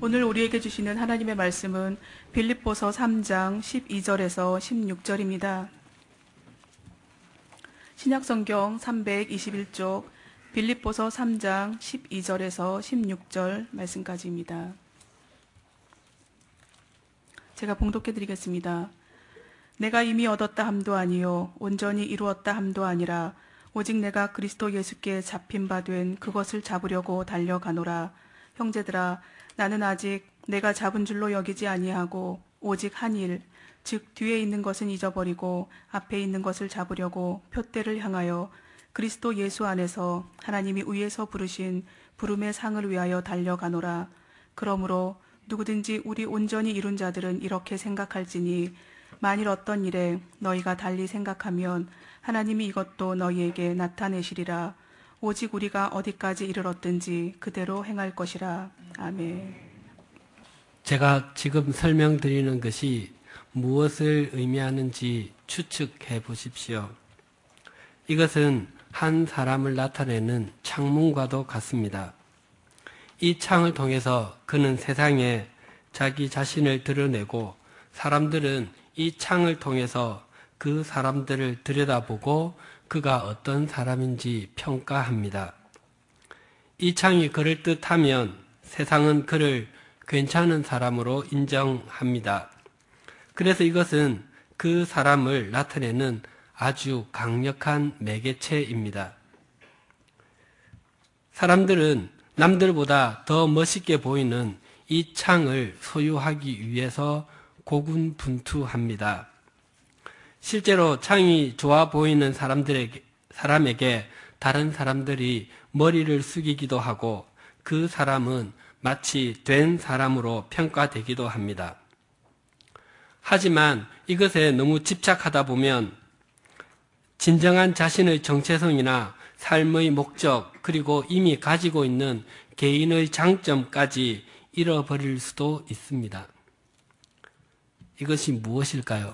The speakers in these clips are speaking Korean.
오늘 우리에게 주시는 하나님의 말씀은 빌립보서 3장 12절에서 16절입니다. 신약성경 321쪽 빌립보서 3장 12절에서 16절 말씀까지입니다. 제가 봉독해 드리겠습니다. 내가 이미 얻었다 함도 아니요 온전히 이루었다 함도 아니라 오직 내가 그리스도 예수께 잡힌 바 된 그것을 잡으려고 달려가노라. 형제들아, 나는 아직 내가 잡은 줄로 여기지 아니하고 오직 한 일, 즉 뒤에 있는 것은 잊어버리고 앞에 있는 것을 잡으려고 표대를 향하여 그리스도 예수 안에서 하나님이 위에서 부르신 부름의 상을 위하여 달려가노라. 그러므로 누구든지 우리 온전히 이룬 자들은 이렇게 생각할지니 만일 어떤 일에 너희가 달리 생각하면 하나님이 이것도 너희에게 나타내시리라. 오직 우리가 어디까지 이르렀든지 그대로 행할 것이라. 아멘. 제가 지금 설명드리는 것이 무엇을 의미하는지 추측해 보십시오. 이것은 한 사람을 나타내는 창문과도 같습니다. 이 창을 통해서 그는 세상에 자기 자신을 드러내고 사람들은 이 창을 통해서 그 사람들을 들여다보고 그가 어떤 사람인지 평가합니다. 이 창이 그럴듯하면 세상은 그를 괜찮은 사람으로 인정합니다. 그래서 이것은 그 사람을 나타내는 아주 강력한 매개체입니다. 사람들은 남들보다 더 멋있게 보이는 이 창을 소유하기 위해서 고군분투합니다. 실제로 창이 좋아 보이는 사람에게 다른 사람들이 머리를 숙이기도 하고 그 사람은 마치 된 사람으로 평가되기도 합니다. 하지만 이것에 너무 집착하다 보면 진정한 자신의 정체성이나 삶의 목적, 그리고 이미 가지고 있는 개인의 장점까지 잃어버릴 수도 있습니다. 이것이 무엇일까요?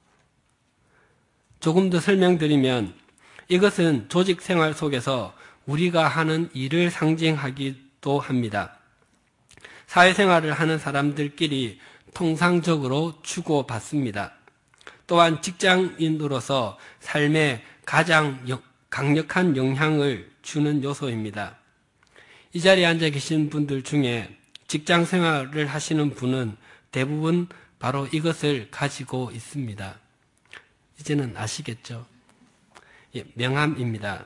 조금 더 설명드리면 이것은 조직 생활 속에서 우리가 하는 일을 상징하기도 합니다. 사회생활을 하는 사람들끼리 통상적으로 주고받습니다. 또한 직장인으로서 삶에 가장 강력한 영향을 주는 요소입니다. 이 자리에 앉아 계신 분들 중에 직장 생활을 하시는 분은 대부분 바로 이것을 가지고 있습니다. 이제는 아시겠죠? 명함입니다.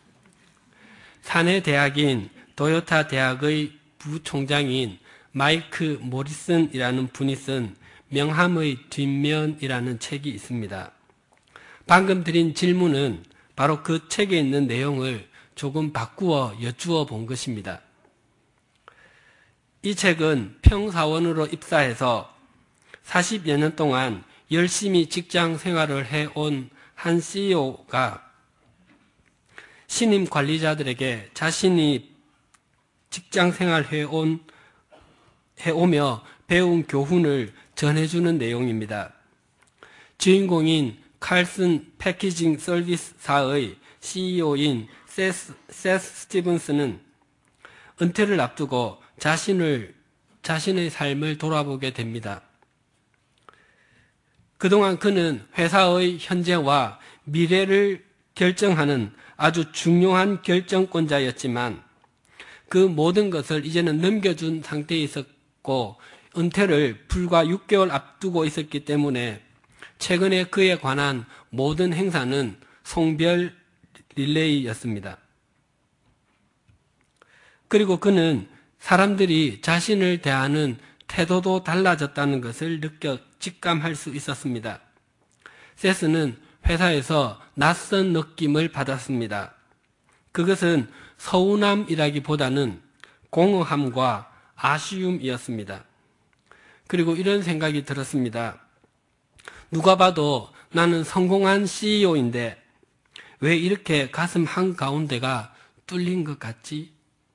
사내 대학인 도요타 대학의 부총장인 마이크 모리슨이라는 분이 쓴 명함의 뒷면이라는 책이 있습니다. 방금 드린 질문은 바로 그 책에 있는 내용을 조금 바꾸어 여쭈어 본 것입니다. 이 책은 평사원으로 입사해서 40여 년 동안 열심히 직장 생활을 해온 한 CEO가 신임 관리자들에게 자신이 직장 생활 해오며 배운 교훈을 전해주는 내용입니다. 주인공인 칼슨 패키징 서비스사의 CEO인 세스 스티븐스는 은퇴를 앞두고 자신의 삶을 돌아보게 됩니다. 그동안 그는 회사의 현재와 미래를 결정하는 아주 중요한 결정권자였지만 그 모든 것을 이제는 넘겨준 상태에 있었고 은퇴를 불과 6개월 앞두고 있었기 때문에 최근에 그에 관한 모든 행사는 송별 릴레이였습니다. 그리고 그는 사람들이 자신을 대하는 태도도 달라졌다는 것을 느껴 직감할 수 있었습니다. 세스는 회사에서 낯선 느낌을 받았습니다. 그것은 서운함이라기보다는 공허함과 아쉬움이었습니다. 그리고 이런 생각이 들었습니다. 누가 봐도 나는 성공한 CEO인데 왜 이렇게 가슴 한가운데가 뚫린 것 같지?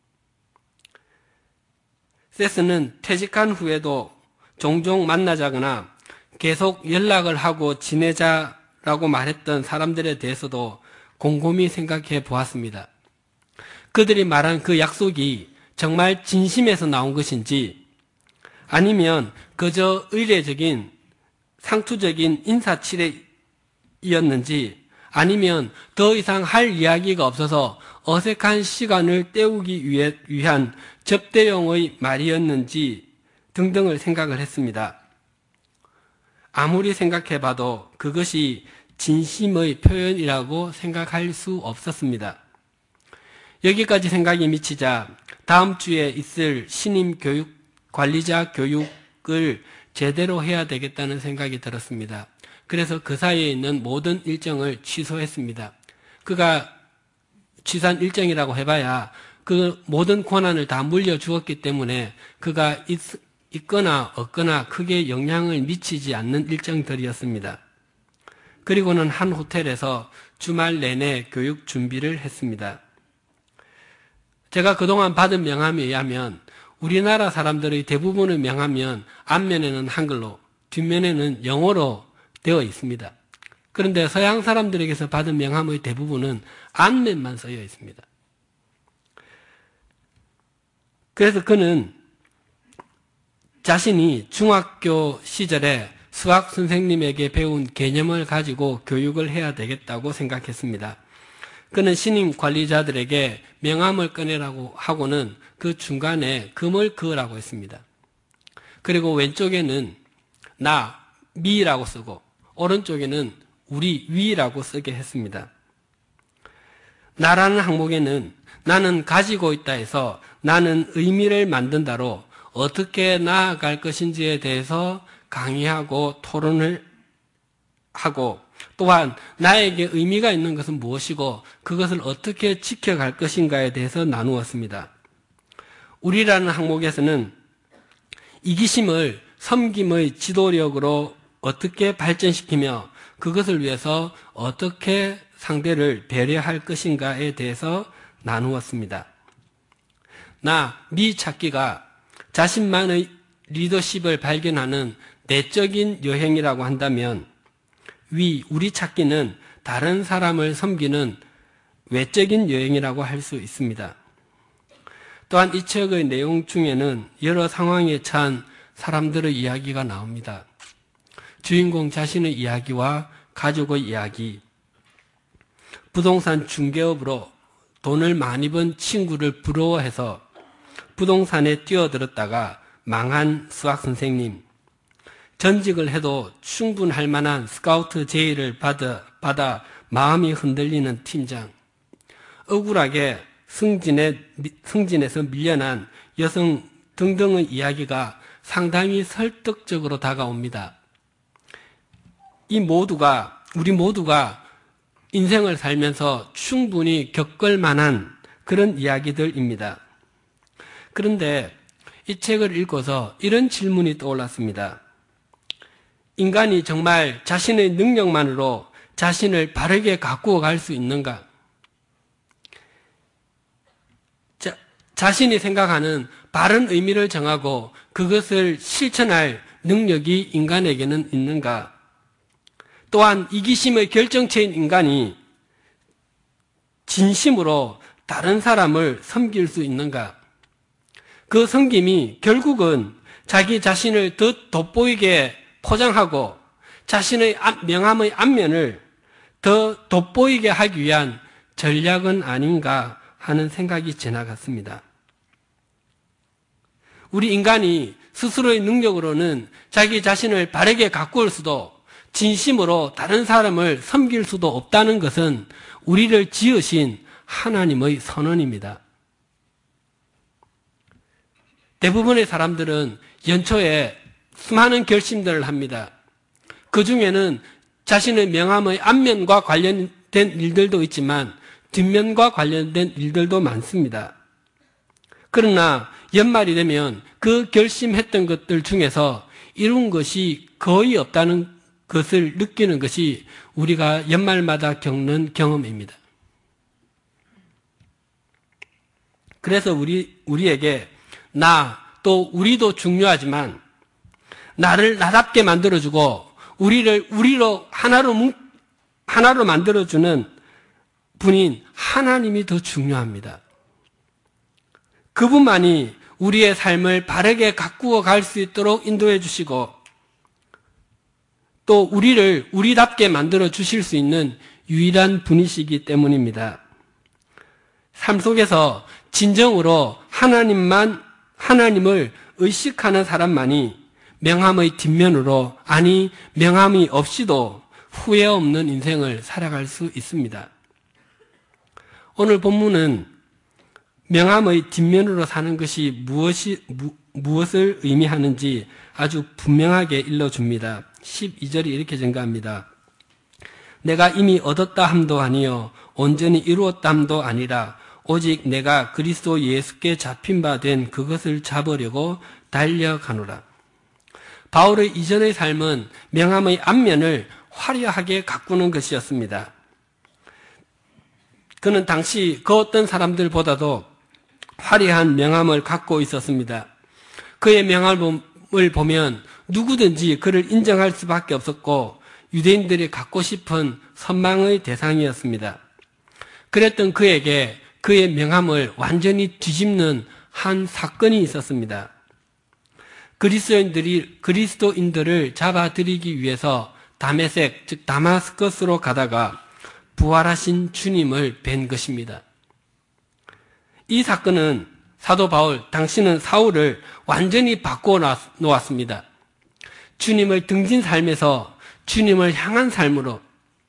세스는 퇴직한 후에도 종종 만나자거나 계속 연락을 하고 지내자라고 말했던 사람들에 대해서도 곰곰이 생각해 보았습니다. 그들이 말한 그 약속이 정말 진심에서 나온 것인지 아니면 그저 의례적인 상투적인 인사치레이었는지, 아니면 더 이상 할 이야기가 없어서 어색한 시간을 때우기 위한 접대용의 말이었는지 등등을 생각을 했습니다. 아무리 생각해봐도 그것이 진심의 표현이라고 생각할 수 없었습니다. 여기까지 생각이 미치자 다음 주에 있을 신임 관리자 교육을 제대로 해야 되겠다는 생각이 들었습니다. 그래서 그 사이에 있는 모든 일정을 취소했습니다. 그가 취소한 일정이라고 해봐야 그 모든 권한을 다 물려주었기 때문에 그가 있거나 없거나 크게 영향을 미치지 않는 일정들이었습니다. 그리고는 한 호텔에서 주말 내내 교육 준비를 했습니다. 제가 그동안 받은 명함에 의하면 우리나라 사람들의 대부분의 명함은 앞면에는 한글로, 뒷면에는 영어로 되어 있습니다. 그런데 서양 사람들에게서 받은 명함의 대부분은 앞면만 쓰여 있습니다. 그래서 그는 자신이 중학교 시절에 수학 선생님에게 배운 개념을 가지고 교육을 해야 되겠다고 생각했습니다. 그는 신임 관리자들에게 명함을 꺼내라고 하고는 그 중간에 금을 그으라고 했습니다. 그리고 왼쪽에는 나, 미라고 쓰고 오른쪽에는 우리, 위라고 쓰게 했습니다. 나라는 항목에는 나는 가지고 있다 해서 나는 의미를 만든다로 어떻게 나아갈 것인지에 대해서 강의하고 토론을 하고, 또한 나에게 의미가 있는 것은 무엇이고 그것을 어떻게 지켜갈 것인가에 대해서 나누었습니다. 우리라는 항목에서는 이기심을 섬김의 지도력으로 어떻게 발전시키며 그것을 위해서 어떻게 상대를 배려할 것인가에 대해서 나누었습니다. 미 찾기가 자신만의 리더십을 발견하는 내적인 여행이라고 한다면, 우리 찾기는 다른 사람을 섬기는 외적인 여행이라고 할 수 있습니다. 또한 이 책의 내용 중에는 여러 상황에 처한 사람들의 이야기가 나옵니다. 주인공 자신의 이야기와 가족의 이야기, 부동산 중개업으로 돈을 많이 번 친구를 부러워해서 부동산에 뛰어들었다가 망한 수학 선생님, 전직을 해도 충분할 만한 스카우트 제의를 받아 마음이 흔들리는 팀장, 억울하게 승진에서 밀려난 여성 등등의 이야기가 상당히 설득적으로 다가옵니다. 우리 모두가 인생을 살면서 충분히 겪을 만한 그런 이야기들입니다. 그런데 이 책을 읽고서 이런 질문이 떠올랐습니다. 인간이 정말 자신의 능력만으로 자신을 바르게 가꾸어 갈 수 있는가? 자신이 생각하는 바른 의미를 정하고 그것을 실천할 능력이 인간에게는 있는가? 또한 이기심의 결정체인 인간이 진심으로 다른 사람을 섬길 수 있는가? 그 섬김이 결국은 자기 자신을 더 돋보이게 포장하고 자신의 명함의 앞면을 더 돋보이게 하기 위한 전략은 아닌가 하는 생각이 지나갔습니다. 우리 인간이 스스로의 능력으로는 자기 자신을 바르게 가꾸을 수도 진심으로 다른 사람을 섬길 수도 없다는 것은 우리를 지으신 하나님의 선언입니다. 대부분의 사람들은 연초에 수많은 결심들을 합니다. 그 중에는 자신의 명함의 앞면과 관련된 일들도 있지만 뒷면과 관련된 일들도 많습니다. 그러나 연말이 되면 그 결심했던 것들 중에서 이룬 것이 거의 없다는 것을 느끼는 것이 우리가 연말마다 겪는 경험입니다. 그래서 우리에게 또 우리도 중요하지만 나를 나답게 만들어주고 우리를 우리로 하나로 만들어주는 분인 하나님이 더 중요합니다. 그분만이 우리의 삶을 바르게 가꾸어 갈 수 있도록 인도해 주시고 또 우리를 우리답게 만들어 주실 수 있는 유일한 분이시기 때문입니다. 삶 속에서 진정으로 하나님을 의식하는 사람만이 명함의 뒷면으로, 아니 명함이 없이도 후회 없는 인생을 살아갈 수 있습니다. 오늘 본문은 명함의 뒷면으로 사는 것이 무엇을 의미하는지 아주 분명하게 일러줍니다. 12절이 이렇게 증가합니다. 내가 이미 얻었다 함도 아니요 온전히 이루었다 함도 아니라 오직 내가 그리스도 예수께 잡힌 바 된 그것을 잡으려고 달려가노라. 바울의 이전의 삶은 명함의 앞면을 화려하게 가꾸는 것이었습니다. 그는 당시 그 어떤 사람들보다도 화려한 명함을 갖고 있었습니다. 그의 명함을 보면 누구든지 그를 인정할 수밖에 없었고 유대인들이 갖고 싶은 선망의 대상이었습니다. 그랬던 그에게 그의 명함을 완전히 뒤집는 한 사건이 있었습니다. 그리스도인들을 잡아들이기 위해서 다메섹, 즉 다마스커스로 가다가 부활하신 주님을 뵌 것입니다. 이 사건은 사도 바울, 당신은 사울을 완전히 바꾸어 놓았습니다. 주님을 등진 삶에서 주님을 향한 삶으로,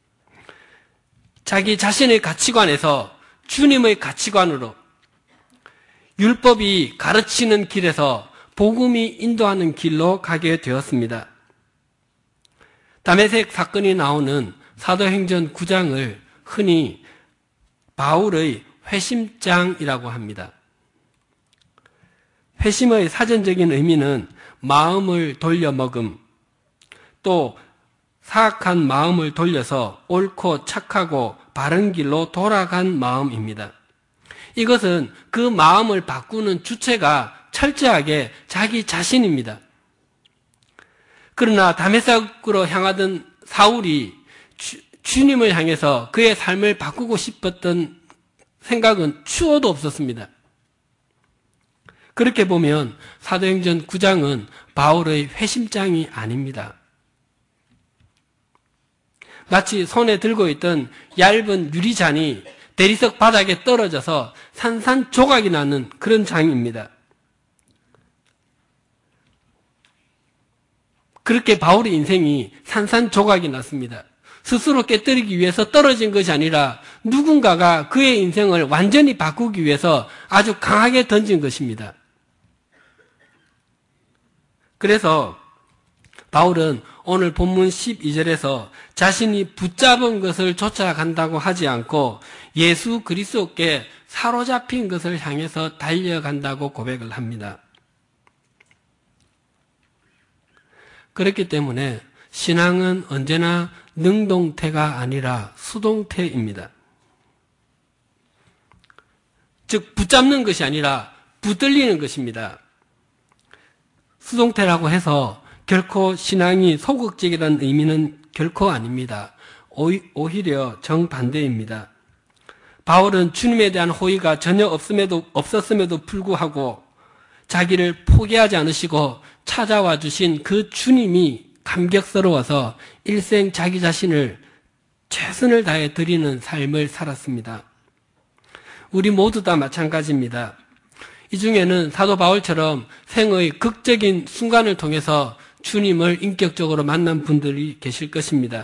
자기 자신의 가치관에서 주님의 가치관으로, 율법이 가르치는 길에서 복음이 인도하는 길로 가게 되었습니다. 다메섹 사건이 나오는 사도행전 9장을 흔히 바울의 회심장이라고 합니다. 회심의 사전적인 의미는 마음을 돌려먹음, 또 사악한 마음을 돌려서 옳고 착하고 바른 길로 돌아간 마음입니다. 이것은 그 마음을 바꾸는 주체가 철저하게 자기 자신입니다. 그러나 다메섹으로 향하던 사울이 주님을 향해서 그의 삶을 바꾸고 싶었던 생각은 추호도 없었습니다. 그렇게 보면 사도행전 9장은 바울의 회심장이 아닙니다. 마치 손에 들고 있던 얇은 유리잔이 대리석 바닥에 떨어져서 산산조각이 나는 그런 장입니다. 그렇게 바울의 인생이 산산조각이 났습니다. 스스로 깨뜨리기 위해서 떨어진 것이 아니라 누군가가 그의 인생을 완전히 바꾸기 위해서 아주 강하게 던진 것입니다. 그래서 바울은 오늘 본문 12절에서 자신이 붙잡은 것을 쫓아간다고 하지 않고 예수 그리스도께 사로잡힌 것을 향해서 달려간다고 고백을 합니다. 그렇기 때문에 신앙은 언제나 능동태가 아니라 수동태입니다. 즉 붙잡는 것이 아니라 붙들리는 것입니다. 수동태라고 해서 결코 신앙이 소극적이라는 의미는 결코 아닙니다. 오히려 정반대입니다. 바울은 주님에 대한 호의가 전혀 없었음에도 불구하고 자기를 포기하지 않으시고 찾아와 주신 그 주님이 감격스러워서 일생 자기 자신을 최선을 다해 드리는 삶을 살았습니다. 우리 모두 다 마찬가지입니다. 이 중에는 사도 바울처럼 생의 극적인 순간을 통해서 주님을 인격적으로 만난 분들이 계실 것입니다.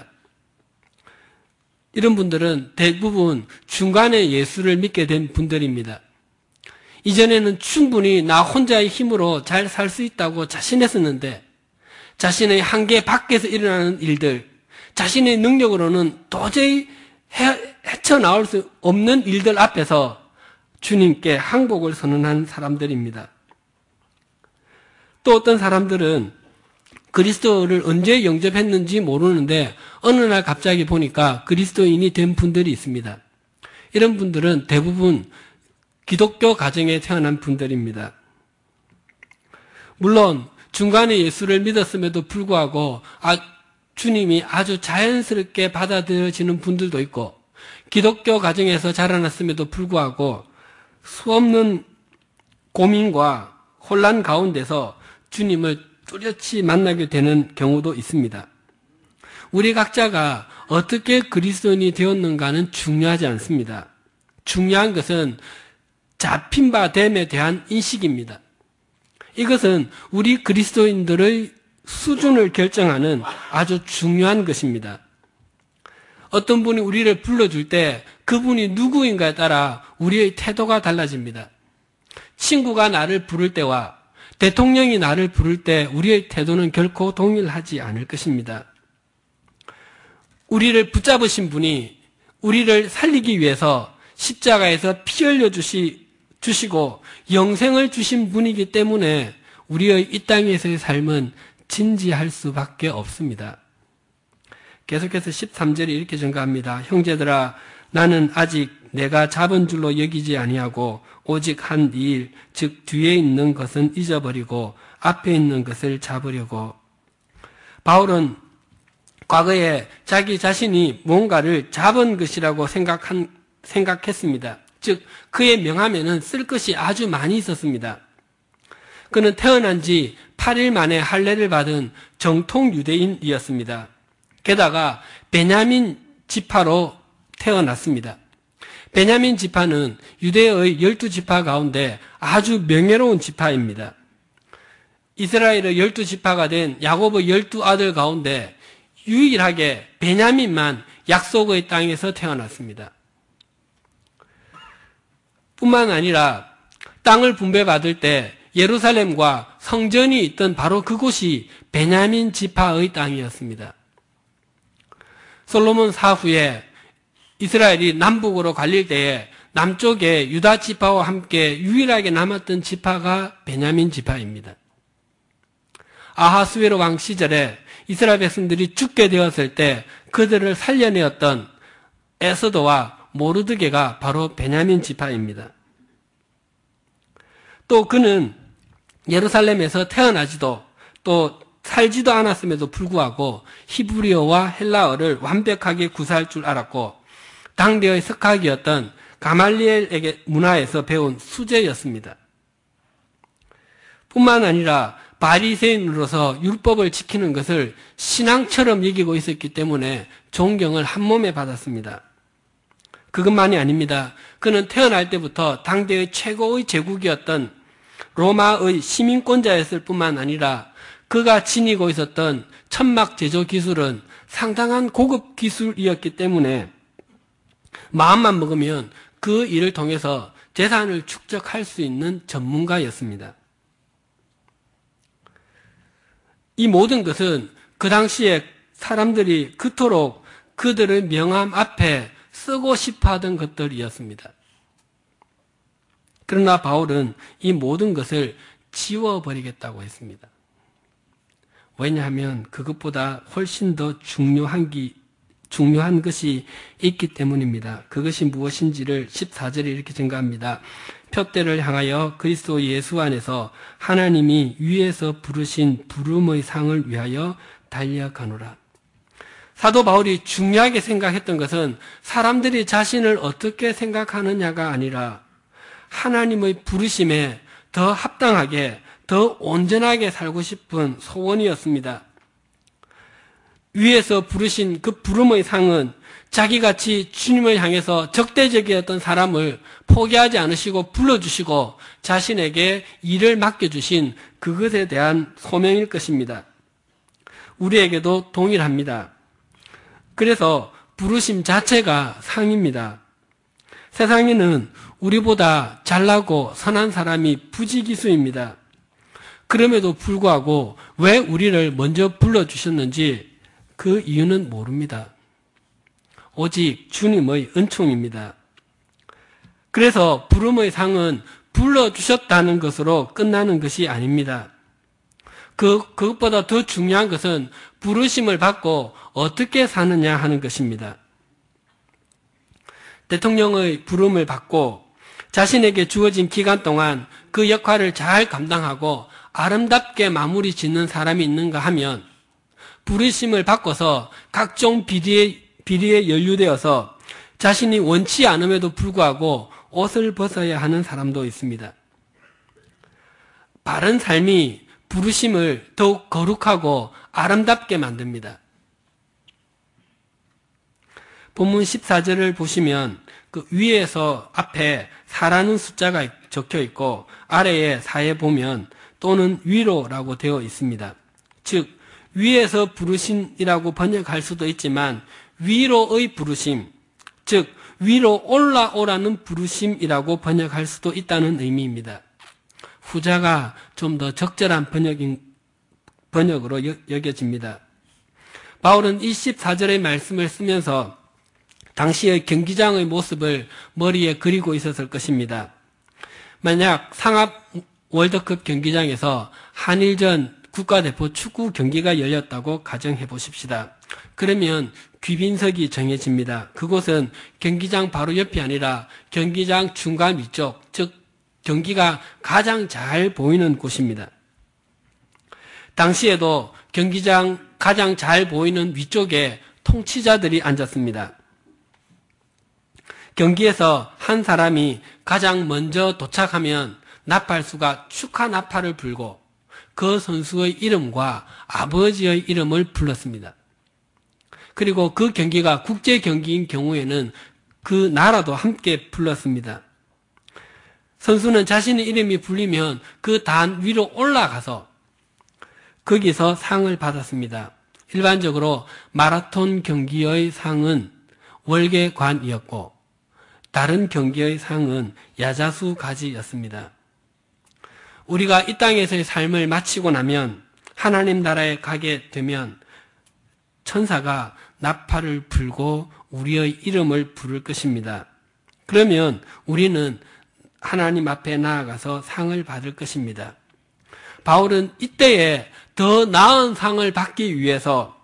이런 분들은 대부분 중간에 예수를 믿게 된 분들입니다. 이전에는 충분히 나 혼자의 힘으로 잘 살 수 있다고 자신했었는데 자신의 한계 밖에서 일어나는 일들, 자신의 능력으로는 도저히 헤쳐나올 수 없는 일들 앞에서 주님께 항복을 선언한 사람들입니다. 또 어떤 사람들은 그리스도를 언제 영접했는지 모르는데 어느 날 갑자기 보니까 그리스도인이 된 분들이 있습니다. 이런 분들은 대부분 기독교 가정에 태어난 분들입니다. 물론 중간에 예수를 믿었음에도 불구하고 주님이 아주 자연스럽게 받아들여지는 분들도 있고 기독교 가정에서 자라났음에도 불구하고 수없는 고민과 혼란 가운데서 주님을 뚜렷이 만나게 되는 경우도 있습니다. 우리 각자가 어떻게 그리스도인이 되었는가는 중요하지 않습니다. 중요한 것은 잡힌 바 됨에 대한 인식입니다. 이것은 우리 그리스도인들의 수준을 결정하는 아주 중요한 것입니다. 어떤 분이 우리를 불러줄 때 그분이 누구인가에 따라 우리의 태도가 달라집니다. 친구가 나를 부를 때와 대통령이 나를 부를 때 우리의 태도는 결코 동일하지 않을 것입니다. 우리를 붙잡으신 분이 우리를 살리기 위해서 십자가에서 피 흘려 주시고 영생을 주신 분이기 때문에 우리의 이 땅에서의 삶은 진지할 수밖에 없습니다. 계속해서 13절에 이렇게 증가합니다. 형제들아, 나는 아직 내가 잡은 줄로 여기지 아니하고 오직 한 일, 즉 뒤에 있는 것은 잊어버리고 앞에 있는 것을 잡으려고. 바울은 과거에 자기 자신이 뭔가를 잡은 것이라고 생각했습니다. 즉 그의 명함에는 쓸 것이 아주 많이 있었습니다. 그는 태어난 지 8일 만에 할례를 받은 정통 유대인이었습니다. 게다가 베냐민 지파로 태어났습니다. 베냐민 지파는 유대의 12지파 가운데 아주 명예로운 지파입니다. 이스라엘의 12지파가 된 야곱의 12아들 가운데 유일하게 베냐민만 약속의 땅에서 태어났습니다. 뿐만 아니라 땅을 분배받을 때 예루살렘과 성전이 있던 바로 그곳이 베냐민 지파의 땅이었습니다. 솔로몬 사후에 이스라엘이 남북으로 갈릴 때에 남쪽에 유다 지파와 함께 유일하게 남았던 지파가 베냐민 지파입니다. 아하스웨로 왕 시절에 이스라엘 백성들이 죽게 되었을 때 그들을 살려내었던 에스더와 모르드게가 바로 베냐민 지파입니다. 또 그는 예루살렘에서 태어나지도 또 살지도 않았음에도 불구하고 히브리어와 헬라어를 완벽하게 구사할 줄 알았고 당대의 석학이었던 가말리엘에게 문화에서 배운 수재였습니다. 뿐만 아니라 바리새인으로서 율법을 지키는 것을 신앙처럼 여기고 있었기 때문에 존경을 한몸에 받았습니다. 그것만이 아닙니다. 그는 태어날 때부터 당대의 최고의 제국이었던 로마의 시민권자였을 뿐만 아니라 그가 지니고 있었던 천막 제조 기술은 상당한 고급 기술이었기 때문에 마음만 먹으면 그 일을 통해서 재산을 축적할 수 있는 전문가였습니다. 이 모든 것은 그 당시에 사람들이 그토록 그들의 명함 앞에 쓰고 싶어 하던 것들이었습니다. 그러나 바울은 이 모든 것을 지워버리겠다고 했습니다. 왜냐하면 그것보다 훨씬 더 중요한 것이 있기 때문입니다. 그것이 무엇인지를 14절에 이렇게 증가합니다. 표대를 향하여 그리스도 예수 안에서 하나님이 위에서 부르신 부름의 상을 위하여 달려가노라. 사도 바울이 중요하게 생각했던 것은 사람들이 자신을 어떻게 생각하느냐가 아니라 하나님의 부르심에 더 합당하게, 더 온전하게 살고 싶은 소원이었습니다. 위에서 부르신 그 부름의 상은 자기같이 주님을 향해서 적대적이었던 사람을 포기하지 않으시고 불러주시고 자신에게 일을 맡겨주신 그것에 대한 소명일 것입니다. 우리에게도 동일합니다. 그래서 부르심 자체가 상입니다. 세상에는 우리보다 잘나고 선한 사람이 부지기수입니다. 그럼에도 불구하고 왜 우리를 먼저 불러주셨는지 그 이유는 모릅니다. 오직 주님의 은총입니다. 그래서 부름의 상은 불러주셨다는 것으로 끝나는 것이 아닙니다. 그것보다 더 중요한 것은 부르심을 받고 어떻게 사느냐 하는 것입니다. 대통령의 부름을 받고 자신에게 주어진 기간 동안 그 역할을 잘 감당하고 아름답게 마무리 짓는 사람이 있는가 하면 부르심을 바꿔서 각종 비리에 연루되어서 자신이 원치 않음에도 불구하고 옷을 벗어야 하는 사람도 있습니다. 바른 삶이 부르심을 더욱 거룩하고 아름답게 만듭니다. 본문 14절을 보시면 그 위에서 앞에 사라는 숫자가 적혀 있고 아래에 사에 보면 또는 위로라고 되어 있습니다. 즉 위에서 부르심이라고 번역할 수도 있지만 위로의 부르심, 즉 위로 올라오라는 부르심이라고 번역할 수도 있다는 의미입니다. 후자가 좀 더 적절한 번역으로 여겨집니다. 바울은 이 14절의 말씀을 쓰면서 당시의 경기장의 모습을 머리에 그리고 있었을 것입니다. 만약 상합 월드컵 경기장에서 한일전 국가대표 축구 경기가 열렸다고 가정해 보십시다. 그러면 귀빈석이 정해집니다. 그곳은 경기장 바로 옆이 아니라 경기장 중간 위쪽, 즉 경기가 가장 잘 보이는 곳입니다. 당시에도 경기장 가장 잘 보이는 위쪽에 통치자들이 앉았습니다. 경기에서 한 사람이 가장 먼저 도착하면 나팔수가 축하 나팔을 불고 그 선수의 이름과 아버지의 이름을 불렀습니다. 그리고 그 경기가 국제 경기인 경우에는 그 나라도 함께 불렀습니다. 선수는 자신의 이름이 불리면 그 단 위로 올라가서 거기서 상을 받았습니다. 일반적으로 마라톤 경기의 상은 월계관이었고 다른 경기의 상은 야자수 가지였습니다. 우리가 이 땅에서의 삶을 마치고 나면 하나님 나라에 가게 되면 천사가 나팔을 불고 우리의 이름을 부를 것입니다. 그러면 우리는 하나님 앞에 나아가서 상을 받을 것입니다. 바울은 이때에 더 나은 상을 받기 위해서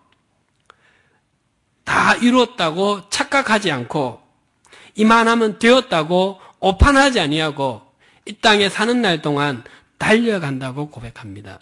다 이뤘다고 착각하지 않고 이만하면 되었다고 오판하지 아니하고 이 땅에 사는 날 동안 달려간다고 고백합니다.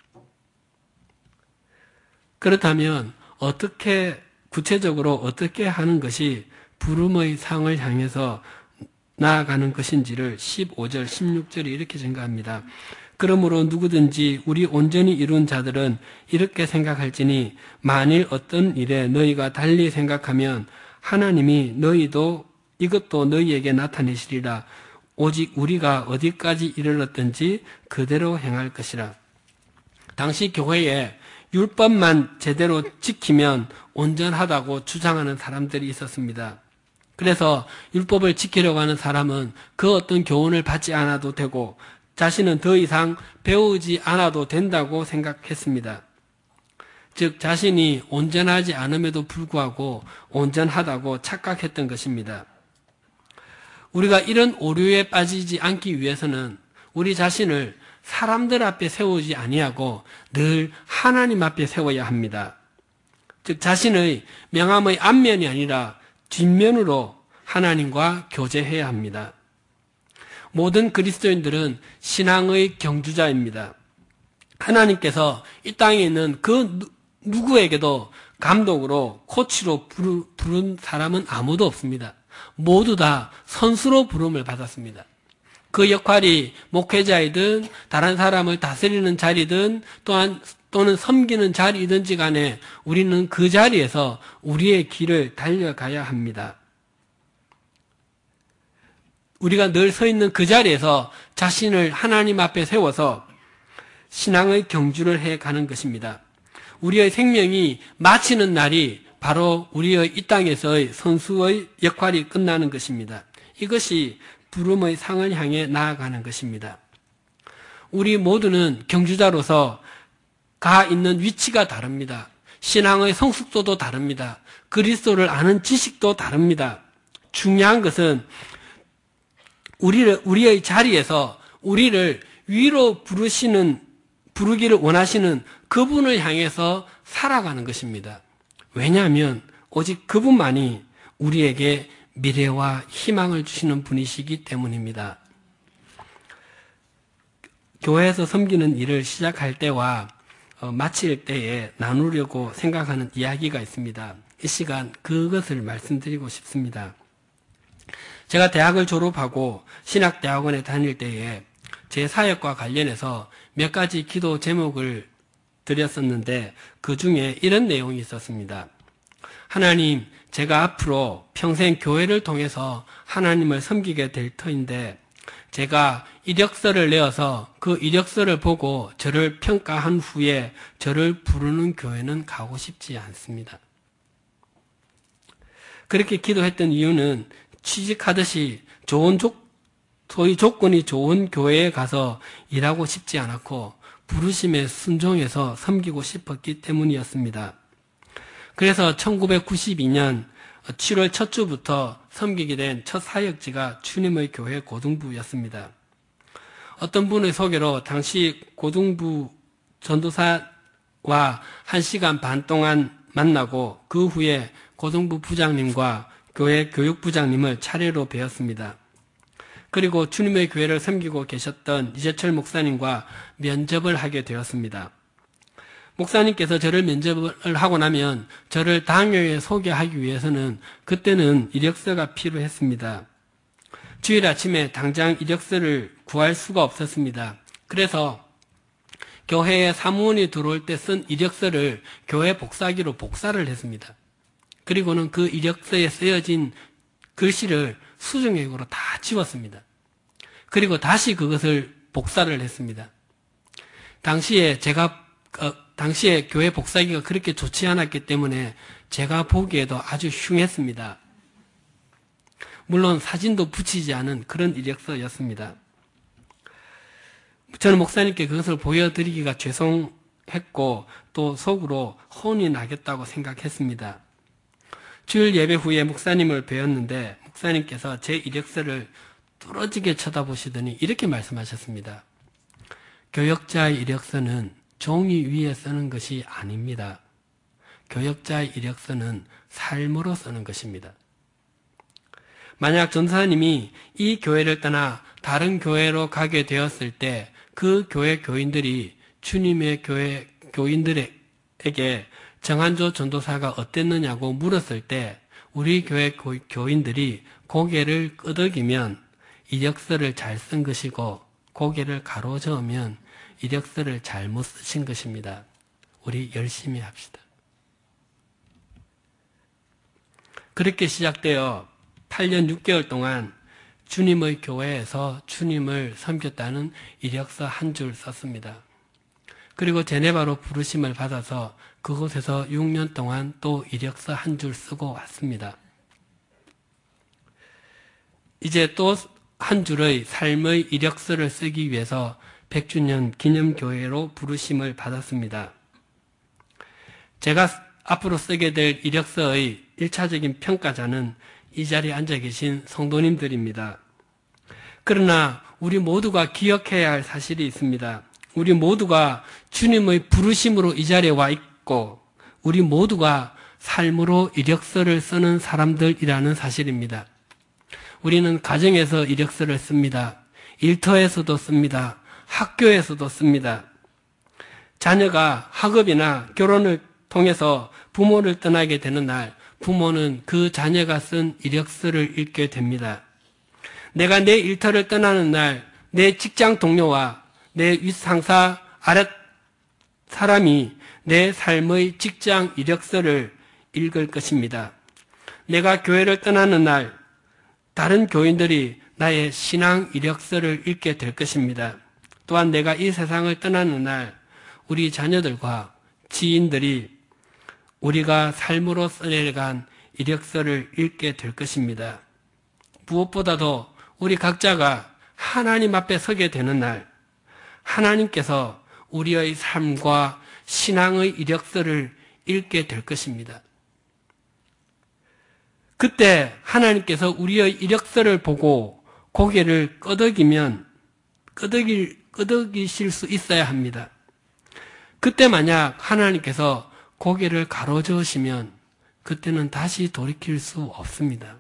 그렇다면 구체적으로 어떻게 하는 것이 부름의 상을 향해서 나아가는 것인지를 15절, 16절이 이렇게 증가합니다. 그러므로 누구든지 우리 온전히 이룬 자들은 이렇게 생각할지니 만일 어떤 일에 너희가 달리 생각하면 하나님이 이것도 너희에게 나타내시리라. 오직 우리가 어디까지 이르렀든지 그대로 행할 것이라. 당시 교회에 율법만 제대로 지키면 온전하다고 주장하는 사람들이 있었습니다. 그래서 율법을 지키려고 하는 사람은 그 어떤 교훈을 받지 않아도 되고 자신은 더 이상 배우지 않아도 된다고 생각했습니다. 즉 자신이 온전하지 않음에도 불구하고 온전하다고 착각했던 것입니다. 우리가 이런 오류에 빠지지 않기 위해서는 우리 자신을 사람들 앞에 세우지 아니하고 늘 하나님 앞에 세워야 합니다. 즉 자신의 명함의 앞면이 아니라 뒷면으로 하나님과 교제해야 합니다. 모든 그리스도인들은 신앙의 경주자입니다. 하나님께서 이 땅에 있는 그 누구에게도 감독으로 코치로 부른 사람은 아무도 없습니다. 모두 다 선수로 부름을 받았습니다. 그 역할이 목회자이든 다른 사람을 다스리는 자리든 또는 섬기는 자리이든지 간에 우리는 그 자리에서 우리의 길을 달려가야 합니다. 우리가 늘 서 있는 그 자리에서 자신을 하나님 앞에 세워서 신앙의 경주를 해가는 것입니다. 우리의 생명이 마치는 날이 바로 우리의 이 땅에서의 선수의 역할이 끝나는 것입니다. 이것이 부름의 상을 향해 나아가는 것입니다. 우리 모두는 경주자로서 가 있는 위치가 다릅니다. 신앙의 성숙도도 다릅니다. 그리스도를 아는 지식도 다릅니다. 중요한 것은 우리의 자리에서 우리를 위로 부르기를 원하시는 그분을 향해서 살아가는 것입니다. 왜냐하면 오직 그분만이 우리에게 미래와 희망을 주시는 분이시기 때문입니다. 교회에서 섬기는 일을 시작할 때와 마칠 때에 나누려고 생각하는 이야기가 있습니다. 이 시간 그것을 말씀드리고 싶습니다. 제가 대학을 졸업하고 신학대학원에 다닐 때에 제 사역과 관련해서 몇 가지 기도 제목을 드렸었는데 그 중에 이런 내용이 있었습니다. 하나님, 제가 앞으로 평생 교회를 통해서 하나님을 섬기게 될 터인데 제가 이력서를 내어서 그 이력서를 보고 저를 평가한 후에 저를 부르는 교회는 가고 싶지 않습니다. 그렇게 기도했던 이유는 취직하듯이 소위 조건이 좋은 교회에 가서 일하고 싶지 않았고 부르심에 순종해서 섬기고 싶었기 때문이었습니다. 그래서 1992년 7월 첫 주부터 섬기게 된 첫 사역지가 주님의 교회 고등부였습니다. 어떤 분의 소개로 당시 고등부 전도사와 1시간 반 동안 만나고 그 후에 고등부 부장님과 교회 교육부장님을 차례로 뵈었습니다. 그리고 주님의 교회를 섬기고 계셨던 이재철 목사님과 면접을 하게 되었습니다. 목사님께서 저를 면접을 하고 나면 저를 당회에 소개하기 위해서는 그때는 이력서가 필요했습니다. 주일 아침에 당장 이력서를 구할 수가 없었습니다. 그래서 교회에 사무원이 들어올 때 쓴 이력서를 교회 복사기로 복사를 했습니다. 그리고는 그 이력서에 쓰여진 글씨를 수정액으로 다 지웠습니다. 그리고 다시 그것을 복사를 했습니다. 당시에 교회 복사기가 그렇게 좋지 않았기 때문에 제가 보기에도 아주 흉했습니다. 물론 사진도 붙이지 않은 그런 이력서였습니다. 저는 목사님께 그것을 보여드리기가 죄송했고 또 속으로 혼이 나겠다고 생각했습니다. 주일 예배 후에 목사님을 뵈었는데 목사님께서 제 이력서를 뚫어지게 쳐다보시더니 이렇게 말씀하셨습니다. 교역자의 이력서는 종이 위에 쓰는 것이 아닙니다. 교역자의 이력서는 삶으로 쓰는 것입니다. 만약 전사님이 이 교회를 떠나 다른 교회로 가게 되었을 때 그 교회 교인들이 주님의 교회 교인들에게 정한조 전도사가 어땠느냐고 물었을 때 우리 교회 교인들이 고개를 끄덕이면 이력서를 잘 쓴 것이고 고개를 가로저으면 이력서를 잘못 쓰신 것입니다. 우리 열심히 합시다. 그렇게 시작되어 8년 6개월 동안 주님의 교회에서 주님을 섬겼다는 이력서 한 줄 썼습니다. 그리고 제네바로 부르심을 받아서 그곳에서 6년 동안 또 이력서 한 줄 쓰고 왔습니다. 이제 또 한 줄의 삶의 이력서를 쓰기 위해서 100주년 기념교회로 부르심을 받았습니다. 제가 앞으로 쓰게 될 이력서의 1차적인 평가자는 이 자리에 앉아 계신 성도님들입니다. 그러나 우리 모두가 기억해야 할 사실이 있습니다. 우리 모두가 주님의 부르심으로 이 자리에 와 있고 우리 모두가 삶으로 이력서를 쓰는 사람들이라는 사실입니다. 우리는 가정에서 이력서를 씁니다. 일터에서도 씁니다. 학교에서도 씁니다. 자녀가 학업이나 결혼을 통해서 부모를 떠나게 되는 날 부모는 그 자녀가 쓴 이력서를 읽게 됩니다. 내가 내 일터를 떠나는 날 내 직장 동료와 내 윗상사 아랫 사람이 내 삶의 직장 이력서를 읽을 것입니다. 내가 교회를 떠나는 날 다른 교인들이 나의 신앙 이력서를 읽게 될 것입니다. 또한 내가 이 세상을 떠나는 날 우리 자녀들과 지인들이 우리가 삶으로 써내려간 이력서를 읽게 될 것입니다. 무엇보다도 우리 각자가 하나님 앞에 서게 되는 날 하나님께서 우리의 삶과 신앙의 이력서를 읽게 될 것입니다. 그때 하나님께서 우리의 이력서를 보고 고개를 끄덕이실 수 있어야 합니다. 그때 만약 하나님께서 고개를 가로저으시면 그때는 다시 돌이킬 수 없습니다.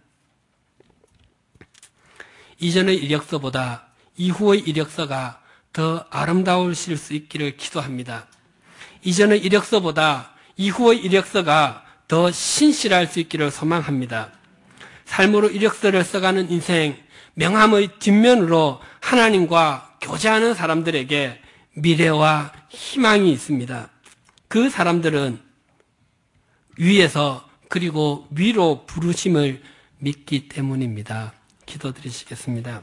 이전의 이력서보다 이후의 이력서가 더 아름다우실 수 있기를 기도합니다. 이전의 이력서보다 이후의 이력서가 더 신실할 수 있기를 소망합니다. 삶으로 이력서를 써가는 인생, 명함의 뒷면으로 하나님과 교제하는 사람들에게 미래와 희망이 있습니다. 그 사람들은 위에서 그리고 위로 부르심을 믿기 때문입니다. 기도드리시겠습니다.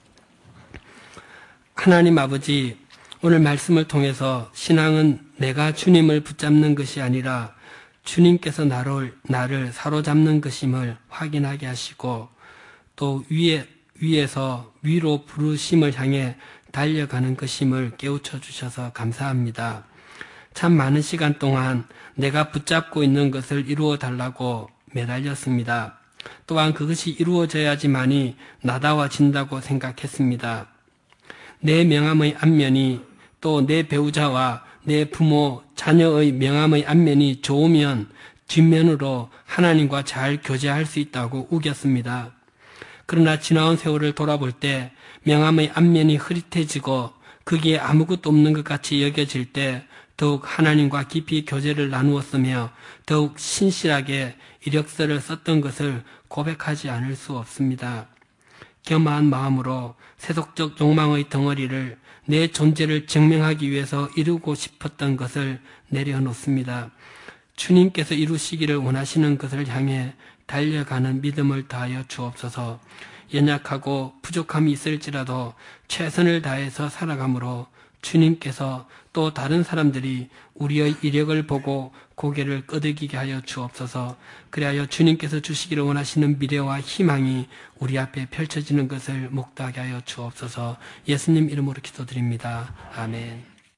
하나님 아버지, 오늘 말씀을 통해서 신앙은 내가 주님을 붙잡는 것이 아니라 주님께서 나를 사로잡는 것임을 확인하게 하시고 또 위에서 위로 부르심을 향해 달려가는 것임을 깨우쳐 주셔서 감사합니다. 참 많은 시간 동안 내가 붙잡고 있는 것을 이루어 달라고 매달렸습니다. 또한 그것이 이루어져야지만이 나다워진다고 생각했습니다. 내 명함의 앞면이 또 내 배우자와 내 부모, 자녀의 명함의 앞면이 좋으면 뒷면으로 하나님과 잘 교제할 수 있다고 우겼습니다. 그러나 지나온 세월을 돌아볼 때 명함의 앞면이 흐릿해지고 거기에 아무것도 없는 것 같이 여겨질 때 더욱 하나님과 깊이 교제를 나누었으며 더욱 신실하게 이력서를 썼던 것을 고백하지 않을 수 없습니다. 겸허한 마음으로 세속적 욕망의 덩어리를 내 존재를 증명하기 위해서 이루고 싶었던 것을 내려놓습니다. 주님께서 이루시기를 원하시는 것을 향해 달려가는 믿음을 다하여 주옵소서. 연약하고 부족함이 있을지라도 최선을 다해서 살아가므로 주님께서 또 다른 사람들이 우리의 이력을 보고 고개를 끄덕이게 하여 주옵소서. 그리하여 주님께서 주시기를 원하시는 미래와 희망이 우리 앞에 펼쳐지는 것을 목도하게 하여 주옵소서. 예수님 이름으로 기도드립니다. 아멘.